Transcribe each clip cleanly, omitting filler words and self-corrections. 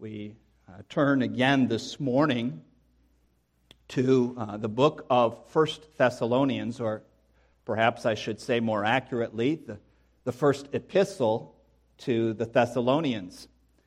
We turn again this morning to the book of 1 Thessalonians, or perhaps I should say more accurately, the first epistle to the Thessalonians.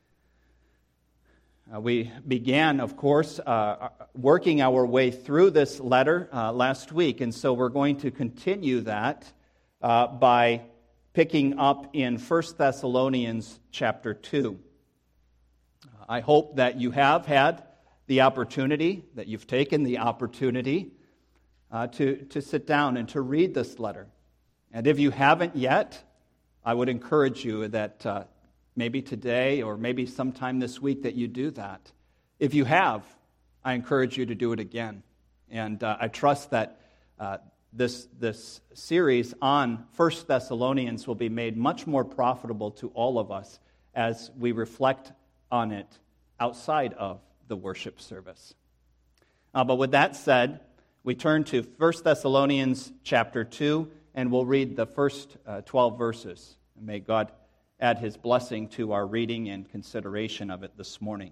We began, of course, working our way through this letter last week, and so we're going to continue that by picking up in 1 Thessalonians chapter 2. I hope that you have had the opportunity, that you've taken the opportunity to sit down and to read this letter. And if you haven't yet, I would encourage you that maybe today or maybe sometime this week that you do that. If you have, I encourage you to do it again. And I trust that this series on 1 Thessalonians will be made much more profitable to all of us as we reflect on it outside of the worship service. But with that said, we turn to 1 Thessalonians chapter 2, and we'll read the first 12 verses. And may God add His blessing to our reading and consideration of it this morning.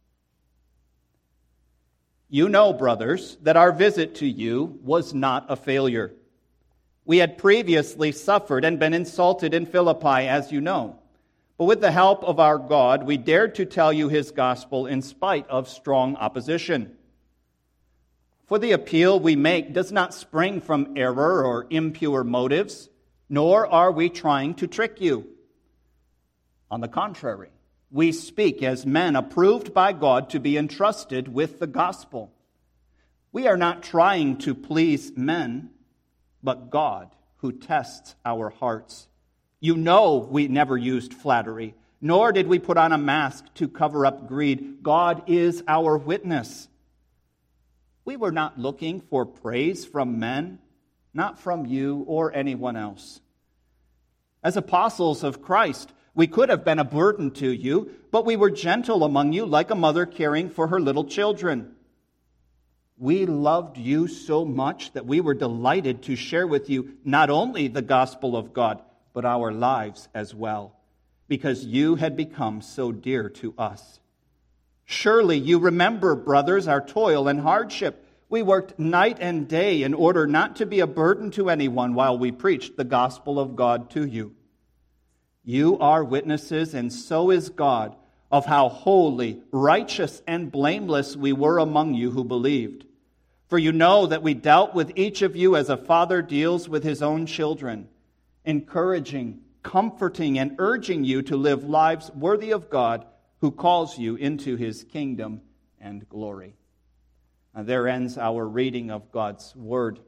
You know, brothers, that our visit to you was not a failure. We had previously suffered and been insulted in Philippi, as you know. But with the help of our God, we dared to tell you His gospel in spite of strong opposition. For the appeal we make does not spring from error or impure motives, nor are we trying to trick you. On the contrary, we speak as men approved by God to be entrusted with the gospel. We are not trying to please men, but God who tests our hearts. You know we never used flattery, nor did we put on a mask to cover up greed. God is our witness. We were not looking for praise from men, not from you or anyone else. As apostles of Christ, we could have been a burden to you, but we were gentle among you, like a mother caring for her little children. We loved you so much that we were delighted to share with you not only the gospel of God, but our lives as well, because you had become so dear to us. Surely you remember, brothers, our toil and hardship. We worked night and day in order not to be a burden to anyone while we preached the gospel of God to you. You are witnesses, and so is God, of how holy, righteous, and blameless we were among you who believed. For you know that we dealt with each of you as a father deals with his own children, encouraging, comforting, and urging you to live lives worthy of God who calls you into His kingdom and glory. And there ends our reading of God's Word.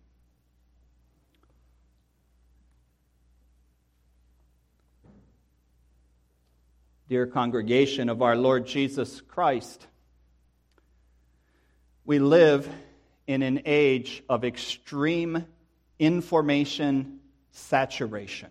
Dear congregation of our Lord Jesus Christ, we live in an age of extreme information saturation.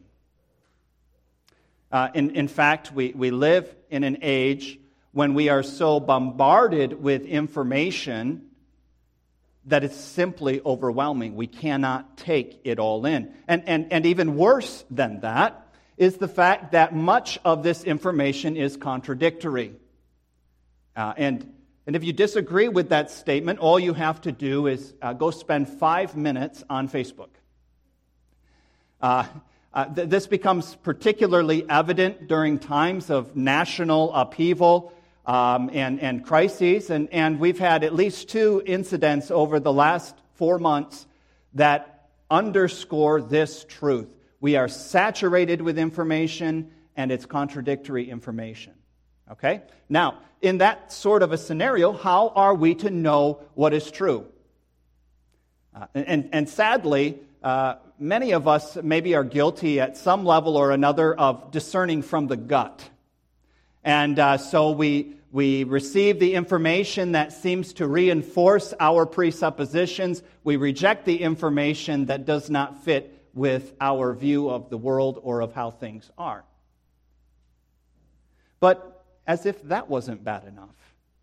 In fact, we live in an age when we are so bombarded with information that it's simply overwhelming. We cannot take it all in. And even worse than that is the fact that much of this information is contradictory. And if you disagree with that statement, all you have to do is go spend 5 minutes on Facebook. This becomes particularly evident during times of national upheaval and crises, and we've had at least 2 incidents over the last 4 months that underscore this truth. We are saturated with information, and it's contradictory information. Okay? Now, in that sort of a scenario, how are we to know what is true? And sadly, many of us maybe are guilty at some level or another of discerning from the gut. And so we receive the information that seems to reinforce our presuppositions. We reject the information that does not fit with our view of the world or of how things are. But as if that wasn't bad enough,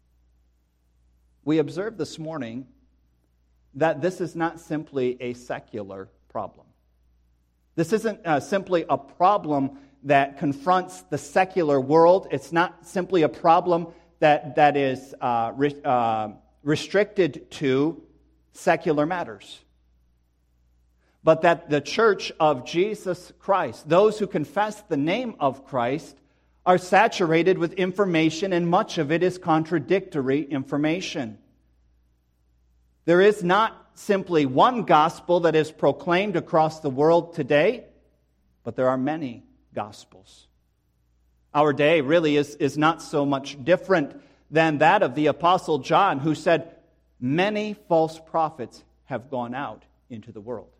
we observed this morning that this is not simply a secular problem. This isn't simply a problem that confronts the secular world. It's not simply a problem that is restricted to secular matters. But that the church of Jesus Christ, those who confess the name of Christ, are saturated with information, and much of it is contradictory information. There is not simply one gospel that is proclaimed across the world today, but there are many gospels. Our day really is not so much different than that of the Apostle John, who said, "Many false prophets have gone out into the world."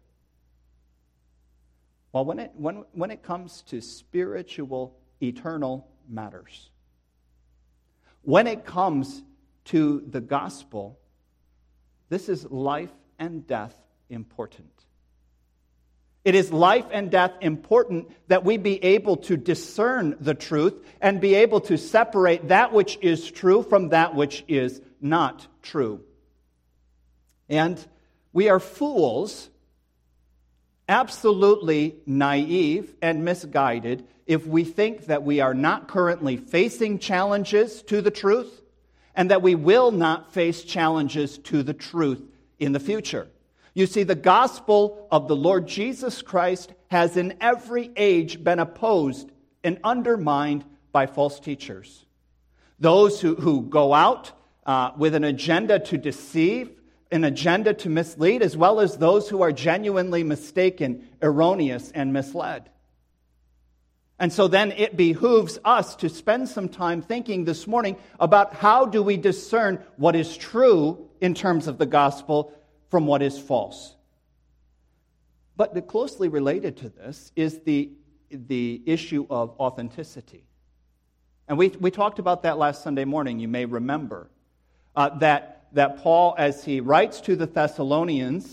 Well, when it comes to spiritual, eternal matters, when it comes to the gospel, this is life and death important. It is life and death important that we be able to discern the truth and be able to separate that which is true from that which is not true. And we are fools, absolutely naive and misguided, if we think that we are not currently facing challenges to the truth and that we will not face challenges to the truth in the future. You see, the gospel of the Lord Jesus Christ has in every age been opposed and undermined by false teachers. Those who go out with an agenda to deceive, an agenda to mislead, as well as those who are genuinely mistaken, erroneous, and misled. And so then it behooves us to spend some time thinking this morning about how do we discern what is true in terms of the gospel from what is false. But closely related to this is the issue of authenticity. And we talked about that last Sunday morning, you may remember. That Paul, as he writes to the Thessalonians,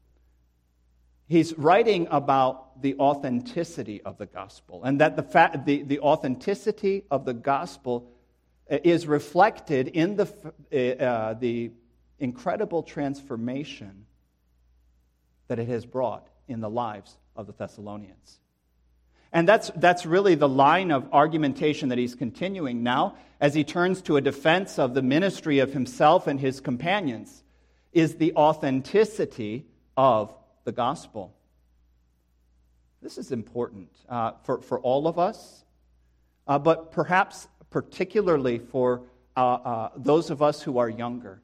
he's writing about the authenticity of the gospel. And that the authenticity of the gospel is reflected in the incredible transformation that it has brought in the lives of the Thessalonians. And that's really the line of argumentation that he's continuing now as he turns to a defense of the ministry of himself and his companions, is the authenticity of the gospel. This is important for all of us, but perhaps particularly for those of us who are younger.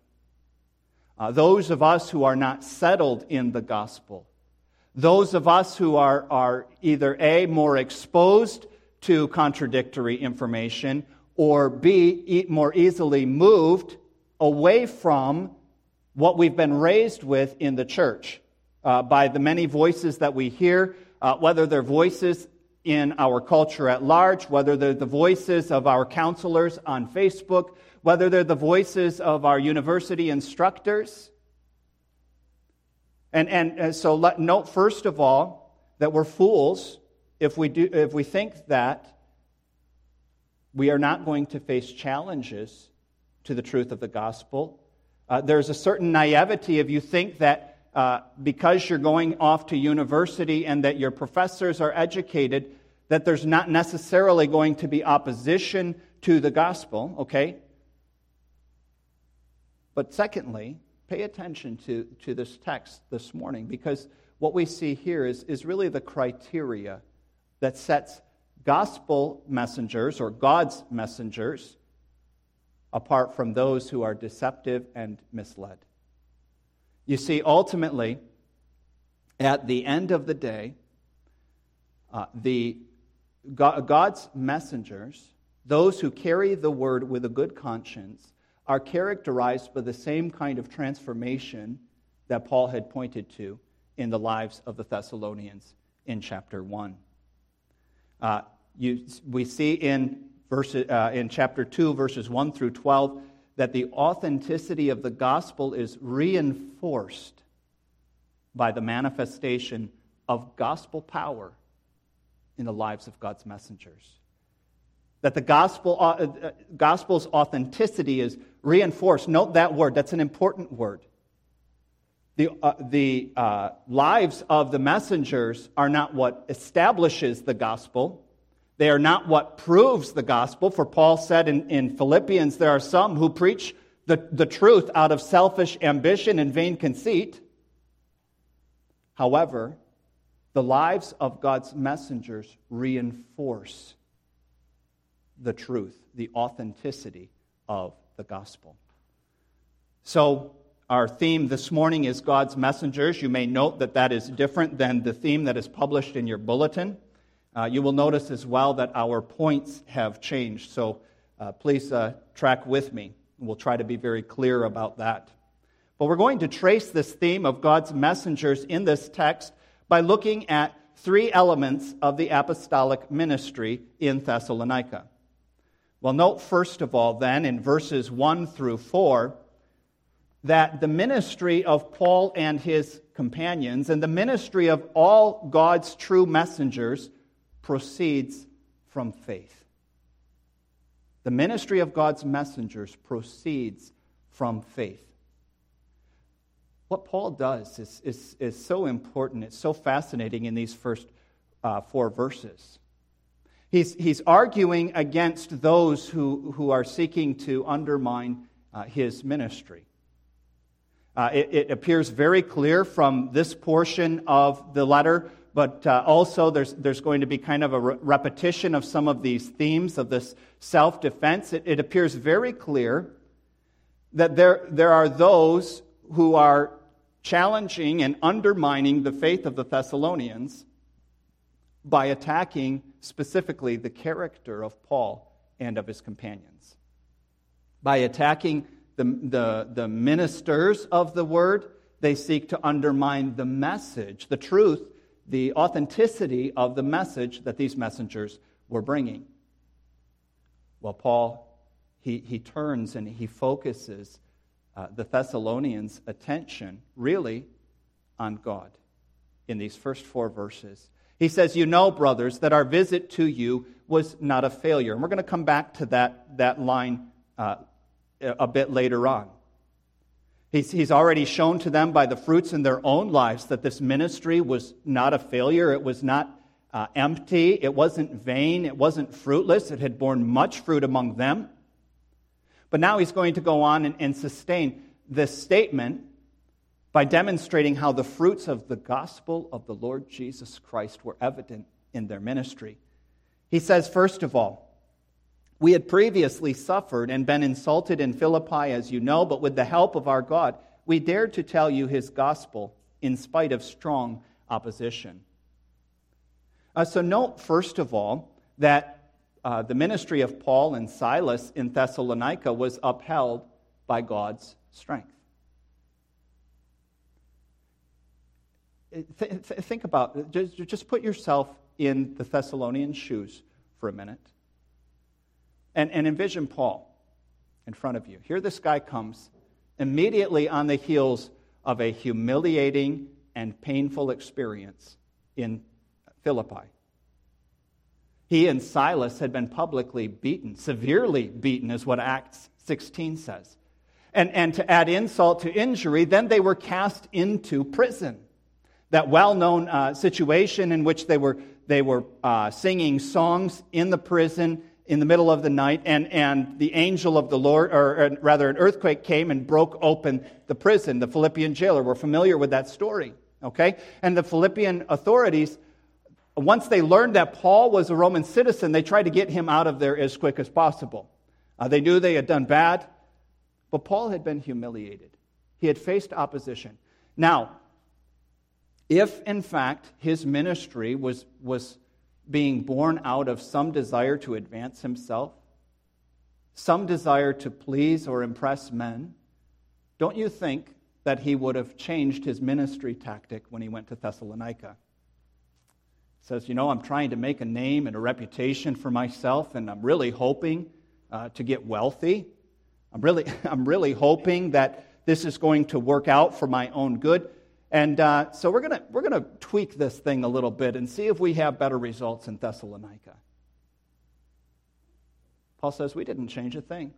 Those of us who are not settled in the gospel. Those of us who are either A, more exposed to contradictory information, or B, more easily moved away from what we've been raised with in the church by the many voices that we hear, whether they're voices in our culture at large, whether they're the voices of our counselors on Facebook, whether they're the voices of our university instructors. And so note first of all that we're fools if we think that we are not going to face challenges to the truth of the gospel. There's a certain naivety if you think that because you're going off to university and that your professors are educated, that there's not necessarily going to be opposition to the gospel, okay? But secondly, pay attention to this text this morning, because what we see here is really the criteria that sets gospel messengers or God's messengers apart from those who are deceptive and misled. You see, ultimately, at the end of the day, God's messengers, those who carry the word with a good conscience, are characterized by the same kind of transformation that Paul had pointed to in the lives of the Thessalonians in chapter 1. We see in chapter 2, verses 1 through 12, that the authenticity of the gospel is reinforced by the manifestation of gospel power in the lives of God's messengers. That the gospel's authenticity is reinforced. Note that word. That's an important word. The lives of the messengers are not what establishes the gospel. They are not what proves the gospel, for Paul said in Philippians, there are some who preach the truth out of selfish ambition and vain conceit. However, the lives of God's messengers reinforce the truth, the authenticity of the gospel. So, our theme this morning is God's messengers. You may note that is different than the theme that is published in your bulletin. You will notice as well that our points have changed. So please track with me. We'll try to be very clear about that. But we're going to trace this theme of God's messengers in this text by looking at three elements of the apostolic ministry in Thessalonica. Well, note first of all then in verses 1 through 4 that the ministry of Paul and his companions and the ministry of all God's true messengers proceeds from faith. The ministry of God's messengers proceeds from faith. What Paul does is so important, it's so fascinating in these first 4 verses. He's arguing against those who are seeking to undermine his ministry. It appears very clear from this portion of the letter, but also there's going to be kind of a repetition of some of these themes of this self-defense. It appears very clear that there are those who are challenging and undermining the faith of the Thessalonians by attacking specifically the character of Paul and of his companions. By attacking the ministers of the word, they seek to undermine the message, the truth, the authenticity of the message that these messengers were bringing. Well, Paul, he turns and he focuses the Thessalonians' attention really on God in these first 4 verses. He says, "You know, brothers, that our visit to you was not a failure." And we're going to come back to that line a bit later on. He's already shown to them by the fruits in their own lives that this ministry was not a failure. It was not empty. It wasn't vain. It wasn't fruitless. It had borne much fruit among them. But now he's going to go on and sustain this statement by demonstrating how the fruits of the gospel of the Lord Jesus Christ were evident in their ministry. He says, first of all, "We had previously suffered and been insulted in Philippi, as you know, but with the help of our God, we dared to tell you his gospel in spite of strong opposition." So note, first of all, that the ministry of Paul and Silas in Thessalonica was upheld by God's strength. Think about it. Just put yourself in the Thessalonian shoes for a minute. And envision Paul in front of you. Here this guy comes immediately on the heels of a humiliating and painful experience in Philippi. He and Silas had been publicly beaten, severely beaten is what Acts 16 says. And to add insult to injury, then they were cast into prison. That well-known situation in which they were singing songs in the prison in the middle of the night, and the angel of the Lord, or rather an earthquake came and broke open the prison. The Philippian jailer, we're familiar with that story, okay? And the Philippian authorities, once they learned that Paul was a Roman citizen, they tried to get him out of there as quick as possible. They knew they had done bad, but Paul had been humiliated. He had faced opposition. Now, if in fact his ministry was being born out of some desire to advance himself, some desire to please or impress men, don't you think that he would have changed his ministry tactic when he went to Thessalonica? He says, I'm trying to make a name and a reputation for myself, and I'm really hoping to get wealthy. I'm really hoping that this is going to work out for my own good. And so we're gonna tweak this thing a little bit and see if we have better results in Thessalonica. Paul says, we didn't change a thing.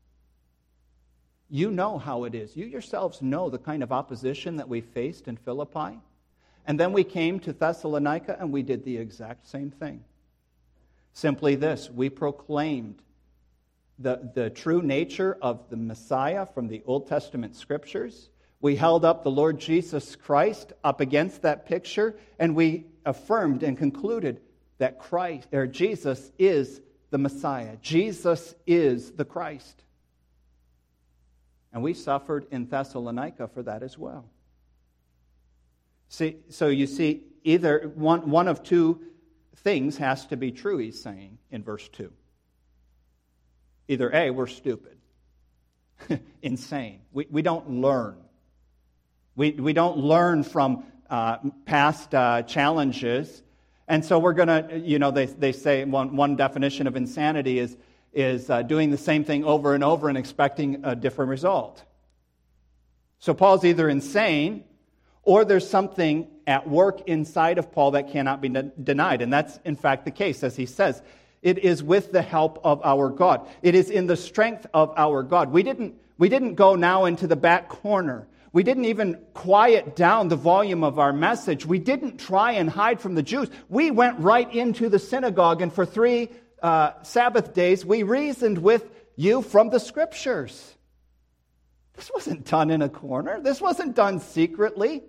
You know how it is. You yourselves know the kind of opposition that we faced in Philippi. And then we came to Thessalonica and we did the exact same thing. Simply this: we proclaimed the true nature of the Messiah from the Old Testament Scriptures. We held up the Lord Jesus Christ up against that picture, and we affirmed and concluded that Jesus is the Messiah. Jesus is the Christ. And we suffered in Thessalonica for that as well. So you see, either one of two things has to be true, he's saying in verse 2. Either A, we're stupid, insane. We don't learn. We don't learn from past challenges. And so we're going to, they say one definition of insanity is doing the same thing over and over and expecting a different result. So Paul's either insane or there's something at work inside of Paul that cannot be denied. And that's, in fact, the case, as he says. It is with the help of our God. It is in the strength of our God. We didn't go now into the back corner. We didn't even quiet down the volume of our message. We didn't try and hide from the Jews. We went right into the synagogue, and for 3 Sabbath days, we reasoned with you from the Scriptures. This wasn't done in a corner. This wasn't done secretly.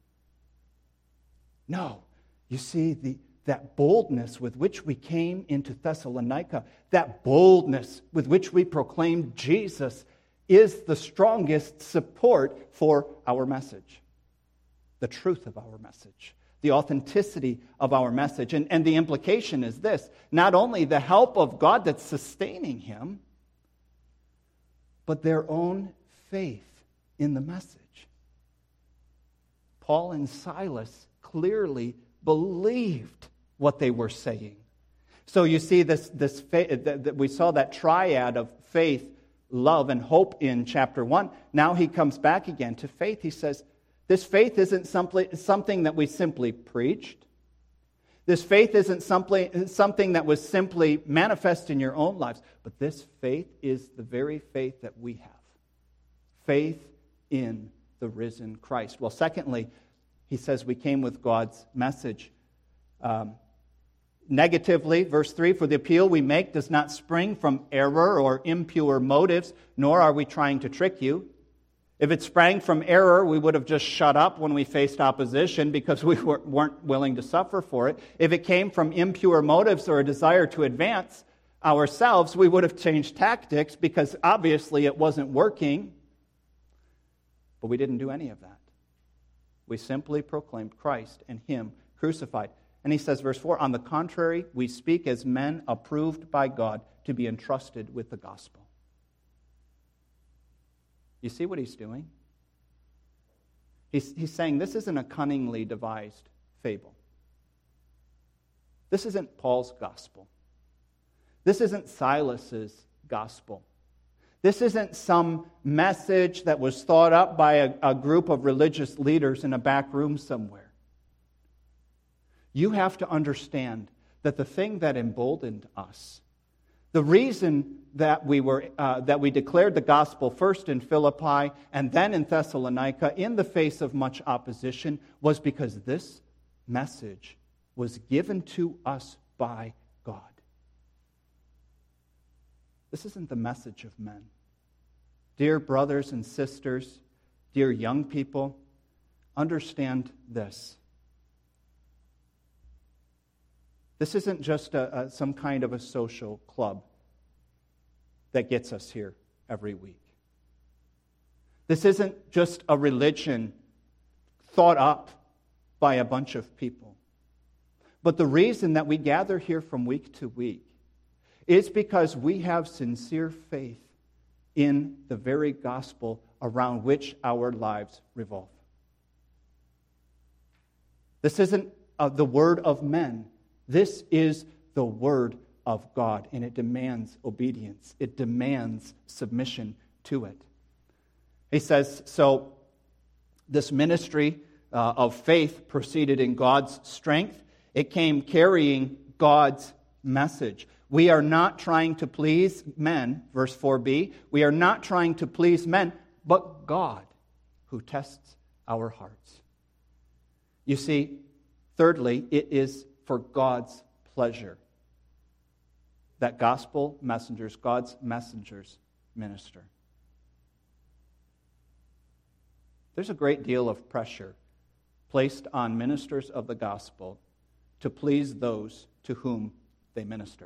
No. You see, that boldness with which we came into Thessalonica, that boldness with which we proclaimed Jesus is the strongest support for our message. The truth of our message. The authenticity of our message. And the implication is this: not only the help of God that's sustaining him, but their own faith in the message. Paul and Silas clearly believed what they were saying. So you see this faith, we saw that triad of faith, love, and hope in chapter 1. Now he comes back again to faith. He says, this faith isn't something that we simply preached. This faith isn't something that was simply manifest in your own lives. But this faith is the very faith that we have. Faith in the risen Christ. Well, secondly, he says we came with God's message. Negatively, verse 3, for the appeal we make does not spring from error or impure motives, nor are we trying to trick you. If it sprang from error, we would have just shut up when we faced opposition because we weren't willing to suffer for it. If it came from impure motives or a desire to advance ourselves, we would have changed tactics because obviously it wasn't working. But we didn't do any of that. We simply proclaimed Christ and Him crucified. And he says, verse 4, on the contrary, we speak as men approved by God to be entrusted with the gospel. You see what he's doing? He's saying this isn't a cunningly devised fable. This isn't Paul's gospel. This isn't Silas's gospel. This isn't some message that was thought up by a group of religious leaders in a back room somewhere. You have to understand that the thing that emboldened us, the reason that we declared the gospel first in Philippi and then in Thessalonica in the face of much opposition, was because this message was given to us by God. This isn't the message of men. Dear brothers and sisters, dear young people, understand this. This isn't just some kind of a social club that gets us here every week. This isn't just a religion thought up by a bunch of people. But the reason that we gather here from week to week is because we have sincere faith in the very gospel around which our lives revolve. This isn't the word of men. This is the word of God, and it demands obedience. It demands submission to it. He says, so this ministry of faith proceeded in God's strength. It came carrying God's message. We are not trying to please men, verse 4b. We are not trying to please men, but God, who tests our hearts. You see, thirdly, it is for God's pleasure that gospel messengers, God's messengers, minister. There's a great deal of pressure placed on ministers of the gospel to please those to whom they minister.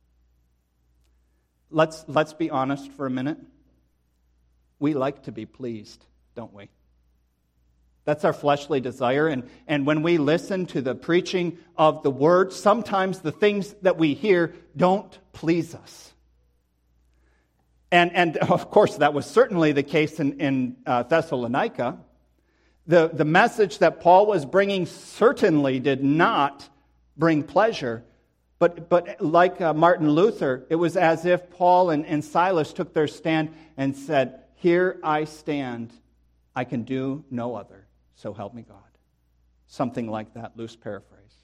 Let's be honest for a minute. We like to be pleased, don't we? That's our fleshly desire. And when we listen to the preaching of the word, sometimes the things that we hear don't please us. And of course, that was certainly the case in Thessalonica. The message that Paul was bringing certainly did not bring pleasure. But like Martin Luther, it was as if Paul and Silas took their stand and said, "Here I stand, I can do no other, so help me God." Something like that, loose paraphrase.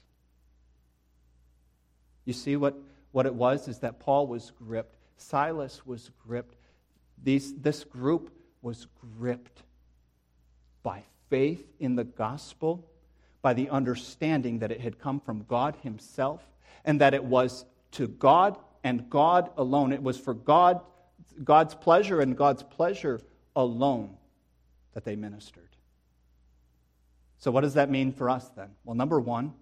You see what it was is that Paul was gripped. Silas was gripped. This group was gripped by faith in the gospel, by the understanding that it had come from God himself, and that it was to God and God alone. It was for God's pleasure and God's pleasure alone that they ministered. So what does that mean for us then? Well, number one,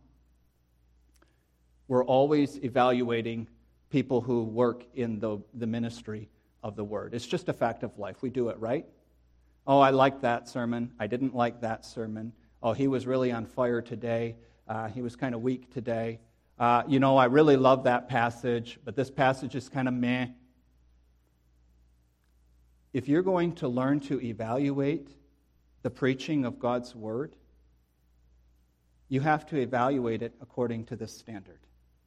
we're always evaluating people who work in the ministry of the word. It's just a fact of life. We do it, right? Oh, I liked that sermon. I didn't like that sermon. Oh, he was really on fire today. He was kind of weak today. I really love that passage, but this passage is kind of meh. If you're going to learn to evaluate the preaching of God's word, you have to evaluate it according to this standard.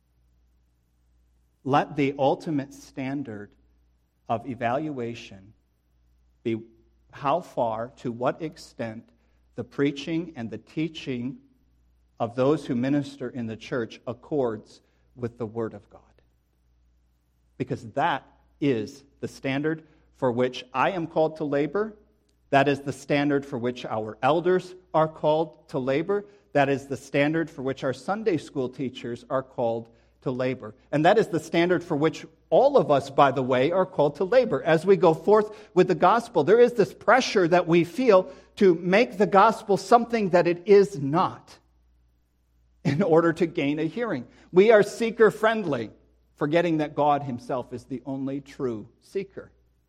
Let the ultimate standard of evaluation be how far, to what extent, the preaching and the teaching of those who minister in the church accords with the Word of God. Because that is the standard for which I am called to labor. That is the standard for which our elders are called to labor. That is the standard for which our Sunday school teachers are called to labor. And that is the standard for which all of us, by the way, are called to labor. As we go forth with the gospel, there is this pressure that we feel to make the gospel something that it is not in order to gain a hearing. We are seeker-friendly, forgetting that God himself is the only true seeker.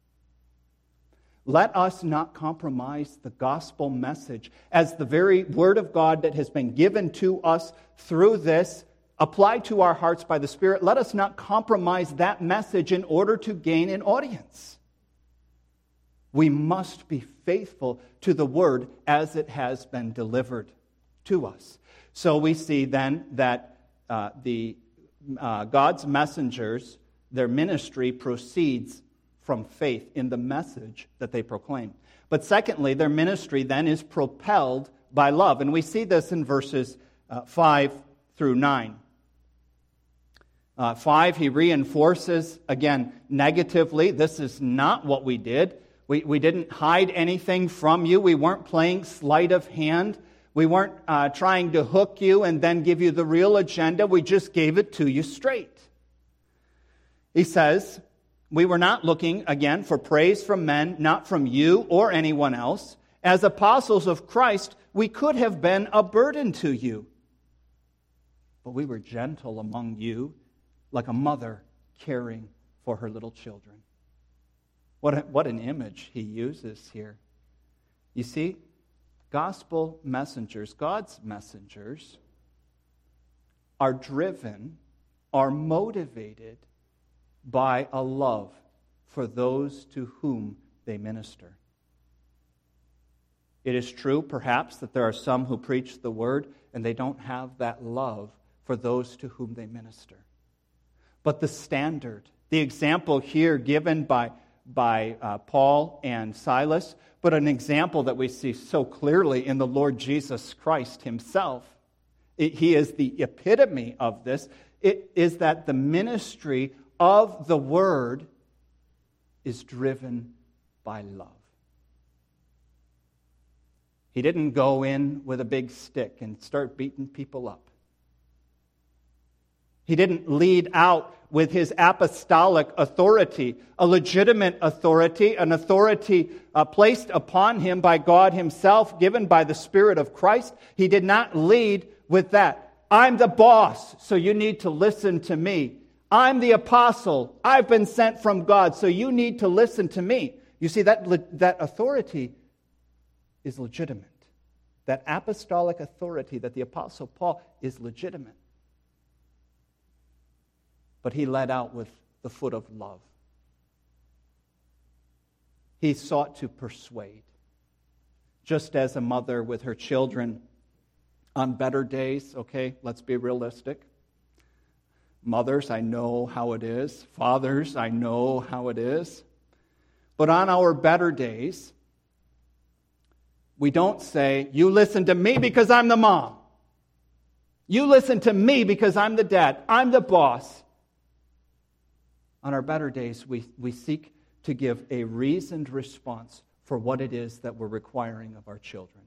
Let us not compromise the gospel message as the very word of God that has been given to us through this, applied to our hearts by the Spirit. Let us not compromise that message in order to gain an audience. We must be faithful to the word as it has been delivered to us. So we see then that God's messengers, their ministry proceeds from faith in the message that they proclaim. But secondly, their ministry then is propelled by love. And we see this in verses 5 through 9. 5, he reinforces, again, negatively, this is not what we did. We didn't hide anything from you. We weren't playing sleight of hand. We weren't trying to hook you and then give you the real agenda. We just gave it to you straight. He says, we were not looking, again, for praise from men, not from you or anyone else. As apostles of Christ, we could have been a burden to you. But we were gentle among you, like a mother caring for her little children. What an image he uses here. You see, gospel messengers, God's messengers, are driven, are motivated by a love for those to whom they minister. It is true, perhaps, that there are some who preach the word and they don't have that love for those to whom they minister. But the standard, the example here given by Paul and Silas, but an example that we see so clearly in the Lord Jesus Christ himself, he is the epitome of this. It is that the ministry of the word is driven by love. He didn't go in with a big stick and start beating people up. He didn't lead out with his apostolic authority, a legitimate authority, an authority placed upon him by God himself, given by the Spirit of Christ. He did not lead with that. I'm the boss, so you need to listen to me. I'm the apostle. I've been sent from God, so you need to listen to me. You see, that authority is legitimate. That apostolic authority that the Apostle Paul is legitimate. But he led out with the foot of love. He sought to persuade. Just as a mother with her children on better days, okay, let's be realistic. Mothers, I know how it is. Fathers, I know how it is. But on our better days, we don't say, you listen to me because I'm the mom. You listen to me because I'm the dad. I'm the boss. On our better days, we seek to give a reasoned response for what it is that we're requiring of our children.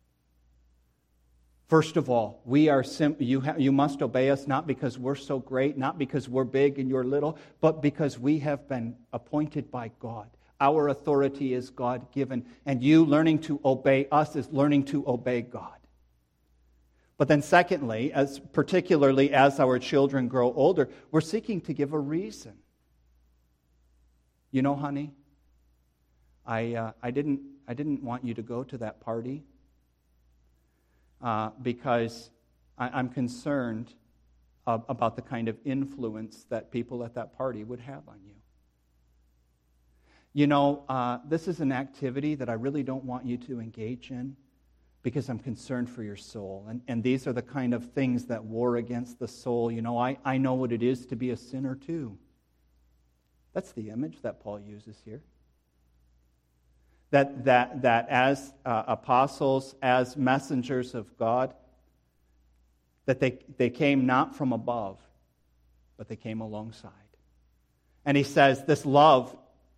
First of all, you must obey us not because we're so great, not because we're big and you're little, but because we have been appointed by God. Our authority is God-given, and you learning to obey us is learning to obey God. But then secondly, particularly as our children grow older, we're seeking to give a reason. You know, honey, I didn't want you to go to that party because I'm concerned about the kind of influence that people at that party would have on you. You know, this is an activity that I really don't want you to engage in because I'm concerned for your soul. And these are the kind of things that war against the soul. You know, I know what it is to be a sinner too. That's the image that Paul uses here. That as apostles, as messengers of God, that they came not from above, but they came alongside. And he says this love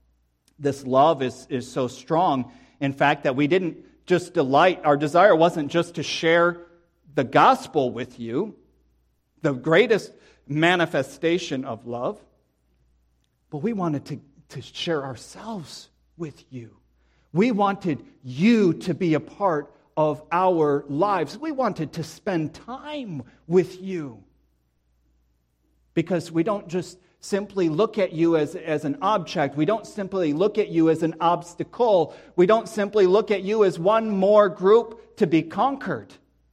is so strong, in fact, that we didn't just delight. Our desire wasn't just to share the gospel with you, the greatest manifestation of love, but we wanted to share ourselves with you. We wanted you to be a part of our lives. We wanted to spend time with you. Because we don't just simply look at you as an object. We don't simply look at you as an obstacle. We don't simply look at you as one more group to be conquered.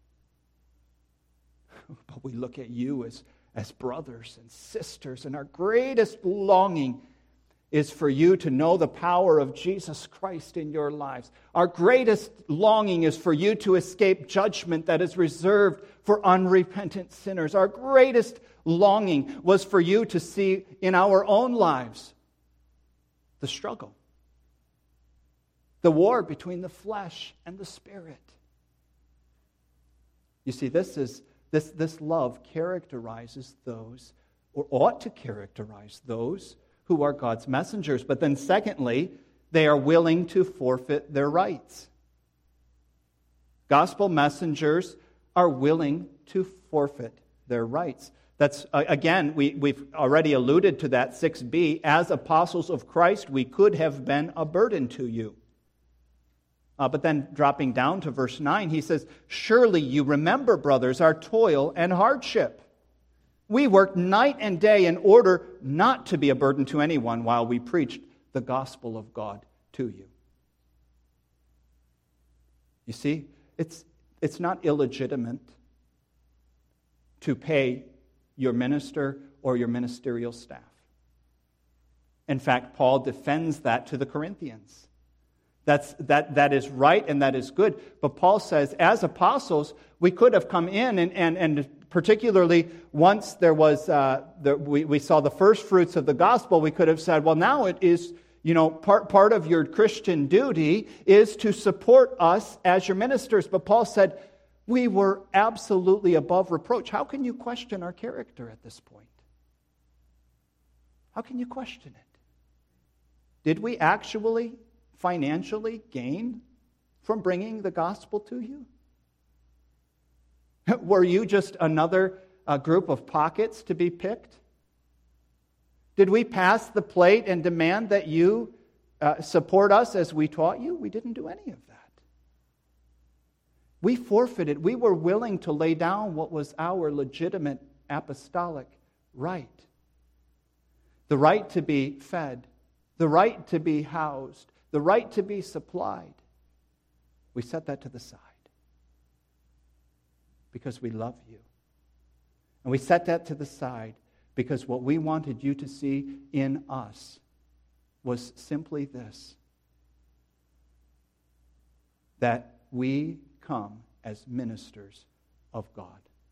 But we look at you as brothers and sisters, and our greatest longing is for you to know the power of Jesus Christ in your lives. Our greatest longing is for you to escape judgment that is reserved for unrepentant sinners. Our greatest longing was for you to see in our own lives the struggle, the war between the flesh and the spirit. You see, this love characterizes those, or ought to characterize those, who are God's messengers. But then secondly, they are willing to forfeit their rights. Gospel messengers are willing to forfeit their rights. That's, again, we've already alluded to that, 6b. As apostles of Christ, we could have been a burden to you. But then dropping down to verse 9, he says, surely you remember, brothers, our toil and hardship. We worked night and day in order not to be a burden to anyone while we preached the gospel of God to you. You see, it's not illegitimate to pay your minister or your ministerial staff. In fact, Paul defends that to the Corinthians. That is right and that is good. But Paul says, as apostles, we could have come in and particularly once there was we saw the first fruits of the gospel, we could have said, well, now it is, part of your Christian duty is to support us as your ministers. But Paul said, we were absolutely above reproach. How can you question our character at this point? How can you question it? Did we actually financially gain from bringing the gospel to you? Were you just another a group of pockets to be picked? Did we pass the plate and demand that you support us as we taught you? We didn't do any of that. We forfeited. We were willing to lay down what was our legitimate apostolic right. The right to be fed, the right to be housed, the right to be supplied. We set that to the side because we love you. And we set that to the side because what we wanted you to see in us was simply this: that we come as ministers of God.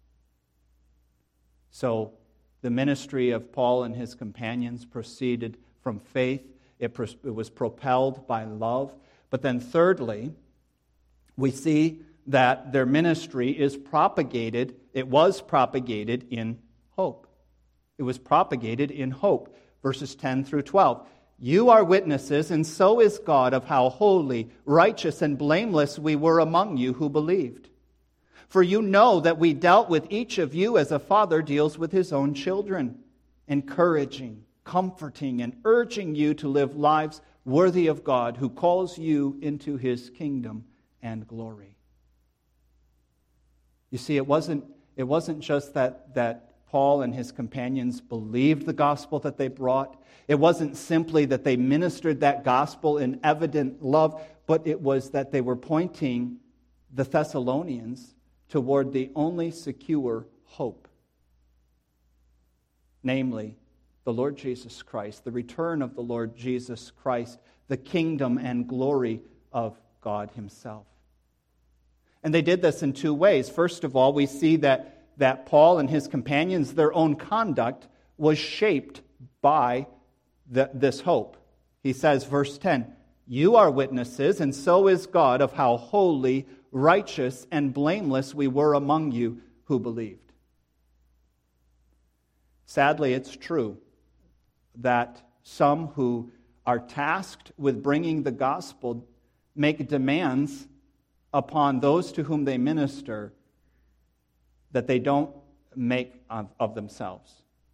So the ministry of Paul and his companions proceeded from faith. It was propelled by love. But then thirdly, we see that their ministry is propagated. It was propagated in hope. It was propagated in hope. Verses 10 through 12. You are witnesses, and so is God, of how holy, righteous, and blameless we were among you who believed. For you know that we dealt with each of you as a father deals with his own children, encouraging, comforting, and urging you to live lives worthy of God, who calls you into his kingdom and glory. You see, it wasn't just that Paul and his companions believed the gospel that they brought. It wasn't simply that they ministered that gospel in evident love, but it was that they were pointing the Thessalonians toward the only secure hope, namely the Lord Jesus Christ, the return of the Lord Jesus Christ, the kingdom and glory of God himself. And they did this in two ways. First of all, we see that Paul and his companions, their own conduct was shaped by this hope. He says, verse 10, you are witnesses, and so is God, of how holy, righteous, and blameless we were among you who believed. Sadly, it's true that some who are tasked with bringing the gospel make demands upon those to whom they minister that they don't make of themselves.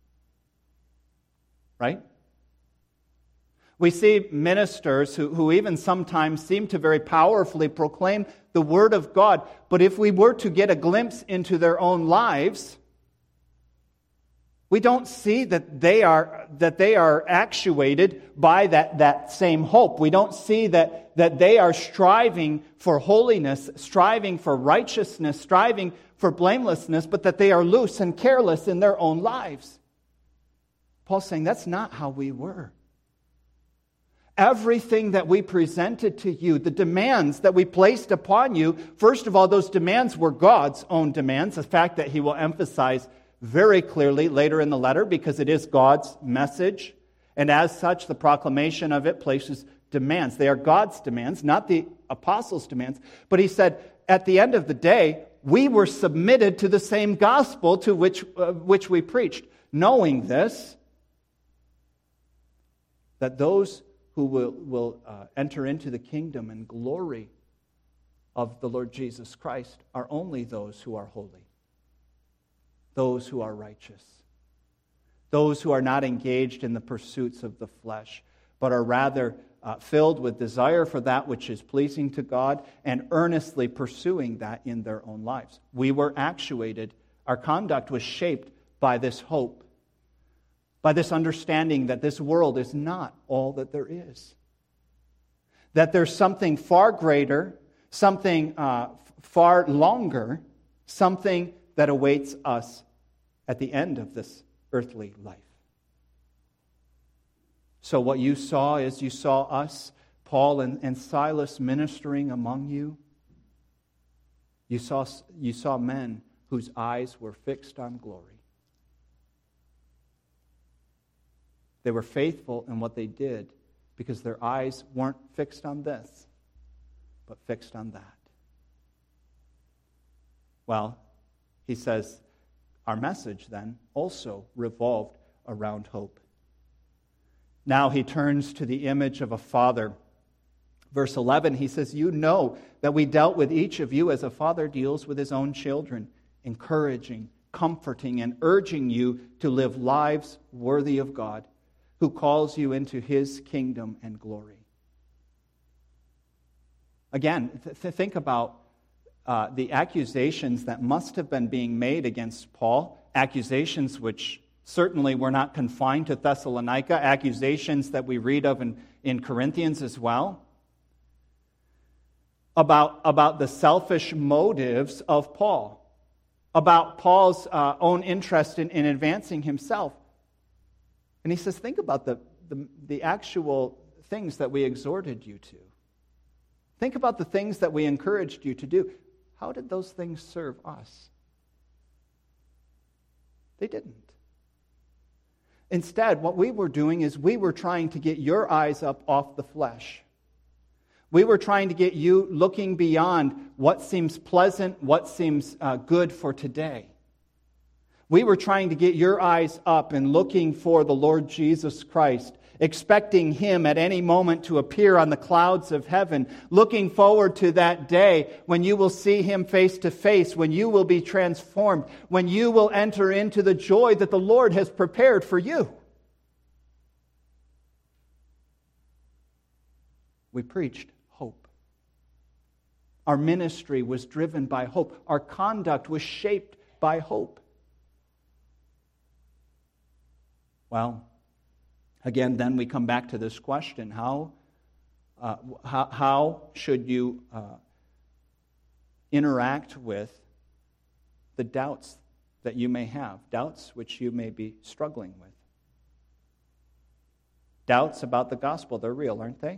Right? We see ministers who even sometimes seem to very powerfully proclaim the Word of God, but if we were to get a glimpse into their own lives, we don't see that they are actuated by that same hope. We don't see that they are striving for holiness, striving for righteousness, striving for blamelessness, but that they are loose and careless in their own lives. Paul's saying that's not how we were. Everything that we presented to you, the demands that we placed upon you, first of all, those demands were God's own demands, a fact that he will emphasize very clearly later in the letter because it is God's message. And as such, the proclamation of it places demands. They are God's demands, not the apostles' demands. But he said, at the end of the day, we were submitted to the same gospel to which we preached, knowing this, that those who will enter into the kingdom and glory of the Lord Jesus Christ are only those who are holy, those who are righteous, those who are not engaged in the pursuits of the flesh, but are rather filled with desire for that which is pleasing to God and earnestly pursuing that in their own lives. We were actuated, our conduct was shaped by this hope, by this understanding that this world is not all that there is. That there's something far greater, something far longer, something that awaits us at the end of this earthly life. So what you saw is you saw us, Paul and Silas, ministering among you. You saw men whose eyes were fixed on glory. They were faithful in what they did because their eyes weren't fixed on this, but fixed on that. Well, he says, our message then also revolved around hope. Now he turns to the image of a father. Verse 11, he says, you know that we dealt with each of you as a father deals with his own children, encouraging, comforting and urging you to live lives worthy of God, who calls you into His kingdom and glory. Again, think about the accusations that must have been being made against Paul, accusations which certainly were not confined to Thessalonica, accusations that we read of in Corinthians as well, about the selfish motives of Paul, about Paul's own interest in advancing himself. And he says, think about the actual things that we exhorted you to. Think about the things that we encouraged you to do. How did those things serve us? They didn't. Instead, what we were doing is we were trying to get your eyes up off the flesh. We were trying to get you looking beyond what seems pleasant, what seems good for today. We were trying to get your eyes up and looking for the Lord Jesus Christ, expecting Him at any moment to appear on the clouds of heaven, looking forward to that day when you will see Him face to face, when you will be transformed, when you will enter into the joy that the Lord has prepared for you. We preached hope. Our ministry was driven by hope. Our conduct was shaped by hope. Well, again, then we come back to this question: how should you interact with the doubts that you may have, doubts which you may be struggling with? Doubts about the gospel, they're real, aren't they?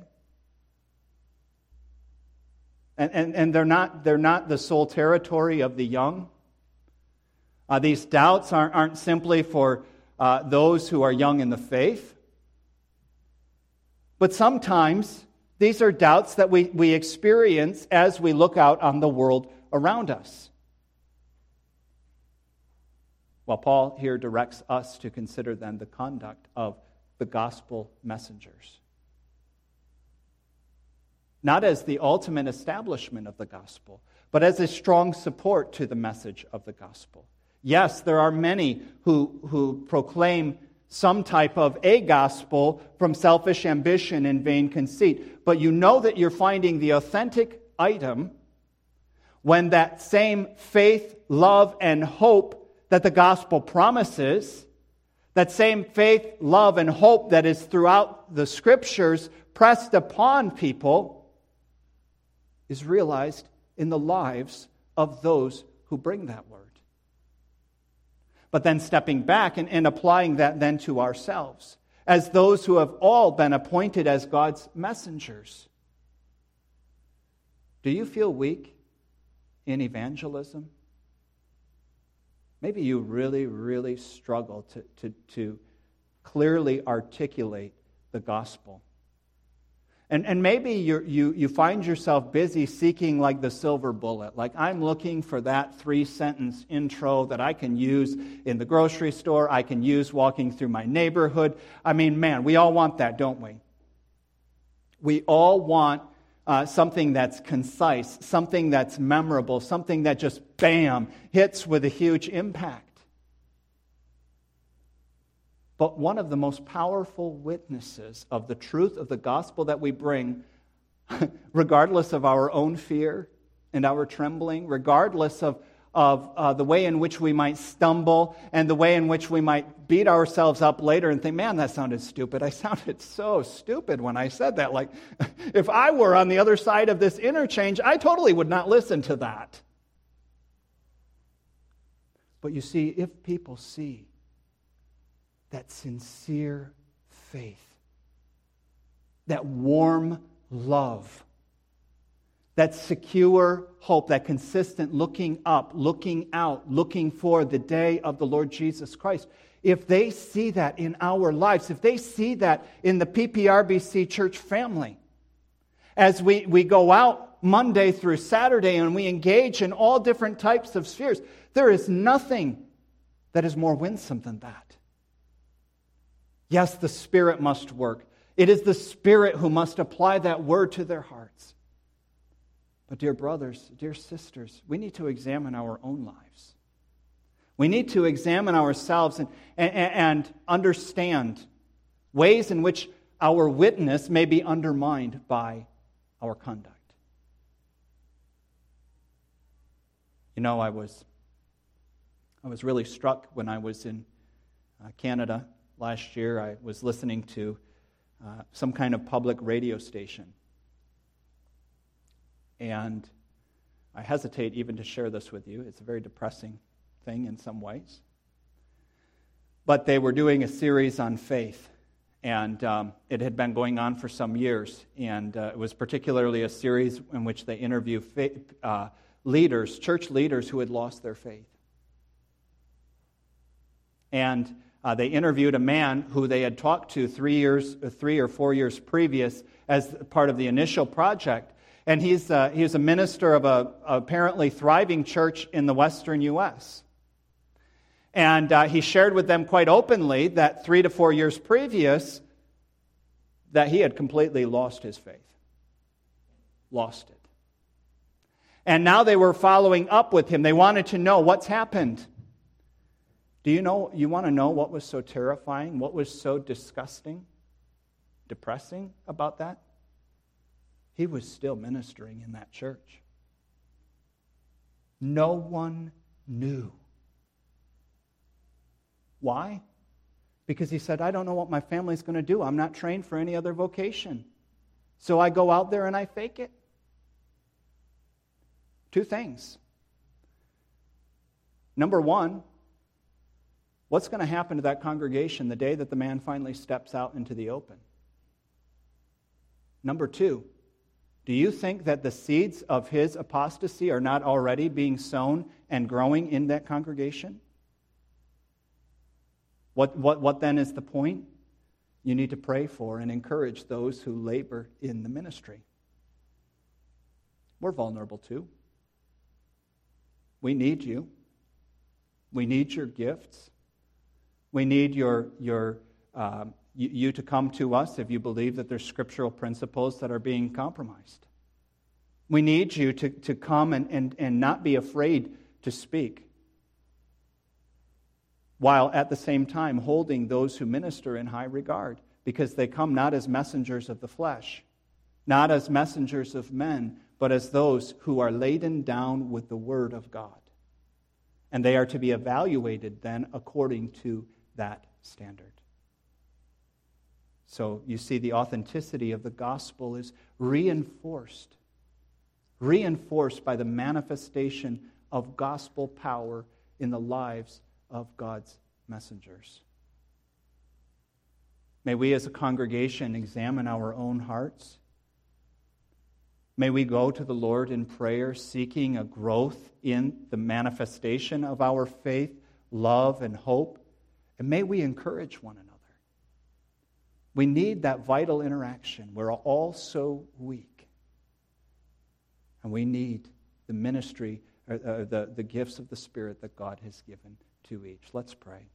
And they're not the sole territory of the young. These doubts aren't simply for those who are young in the faith. But sometimes these are doubts that we experience as we look out on the world around us. Well, Paul here directs us to consider then the conduct of the gospel messengers. Not as the ultimate establishment of the gospel, but as a strong support to the message of the gospel. Yes, there are many who proclaim some type of a gospel from selfish ambition and vain conceit. But you know that you're finding the authentic item when that same faith, love, and hope that the gospel promises, that same faith, love, and hope that is throughout the Scriptures pressed upon people, is realized in the lives of those who bring that word. But then stepping back and applying that then to ourselves, as those who have all been appointed as God's messengers. Do you feel weak in evangelism? Maybe you really, really struggle to clearly articulate the gospel. And maybe you find yourself busy seeking like the silver bullet. Like, I'm looking for that 3-sentence intro that I can use in the grocery store, I can use walking through my neighborhood. I mean, man, we all want that, don't we? We all want something that's concise, something that's memorable, something that just, bam, hits with a huge impact. But one of the most powerful witnesses of the truth of the gospel that we bring, regardless of our own fear and our trembling, regardless of the way in which we might stumble and the way in which we might beat ourselves up later and think, man, that sounded stupid. I sounded so stupid when I said that. Like, if I were on the other side of this interchange, I totally would not listen to that. But you see, if people see that sincere faith, that warm love, that secure hope, that consistent looking up, looking out, looking for the day of the Lord Jesus Christ, if they see that in our lives, if they see that in the PPRBC church family, as we go out Monday through Saturday and we engage in all different types of spheres, there is nothing that is more winsome than that. Yes, the Spirit must work. It is the Spirit who must apply that word to their hearts. But dear brothers, dear sisters, we need to examine our own lives. We need to examine ourselves and understand ways in which our witness may be undermined by our conduct. You know, I was really struck when I was in Canada last year. I was listening to some kind of public radio station. And I hesitate even to share this with you. It's a very depressing thing in some ways. But they were doing a series on faith. And it had been going on for some years. And it was particularly a series in which they interview leaders, church leaders who had lost their faith. And they interviewed a man who they had talked to 3 or 4 years previous as part of the initial project. And he's a minister of a apparently thriving church in the western U.S. And he shared with them quite openly that 3 to 4 years previous that he had completely lost his faith. Lost it. And now they were following up with him. They wanted to know what's happened. You want to know what was so terrifying, what was so disgusting, depressing about that? He was still ministering in that church. No one knew. Why? Because he said, I don't know what my family's going to do. I'm not trained for any other vocation. So I go out there and I fake it. 2 things. Number one, what's going to happen to that congregation the day that the man finally steps out into the open? Number 2, do you think that the seeds of his apostasy are not already being sown and growing in that congregation? What then is the point? You need to pray for and encourage those who labor in the ministry. We're vulnerable too. We need you. We need your gifts. We need you to come to us if you believe that there's scriptural principles that are being compromised. We need you to come and not be afraid to speak, while at the same time holding those who minister in high regard, because they come not as messengers of the flesh, not as messengers of men, but as those who are laden down with the Word of God. And they are to be evaluated then according to that standard. So you see, the authenticity of the gospel is reinforced by the manifestation of gospel power in the lives of God's messengers. May we as a congregation examine our own hearts. May we go to the Lord in prayer, seeking a growth in the manifestation of our faith, love, and hope. And may we encourage one another. We need that vital interaction. We're all so weak. And we need the ministry, the gifts of the Spirit that God has given to each. Let's pray.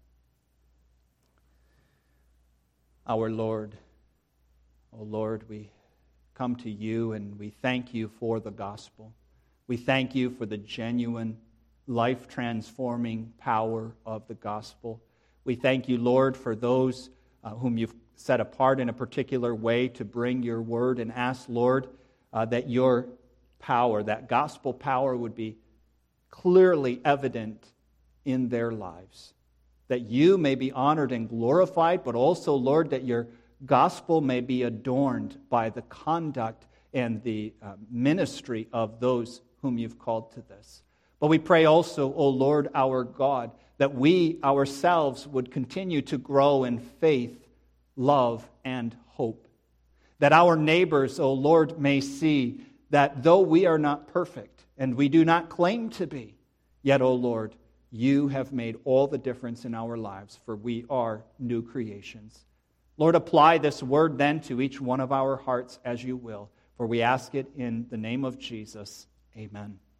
Our Lord, oh Lord, we come to you and we thank you for the gospel. We thank you for the genuine, life-transforming power of the gospel. We thank you, Lord, for those whom you've set apart in a particular way to bring your word, and ask, Lord, that your power, that gospel power, would be clearly evident in their lives. That you may be honored and glorified, but also, Lord, that your gospel may be adorned by the conduct and the ministry of those whom you've called to this. But we pray also, O Lord our God, that we ourselves would continue to grow in faith, love, and hope. That our neighbors, O Lord, may see that though we are not perfect, and we do not claim to be, yet, O Lord, you have made all the difference in our lives, for we are new creations. Lord, apply this word then to each one of our hearts as you will, for we ask it in the name of Jesus. Amen.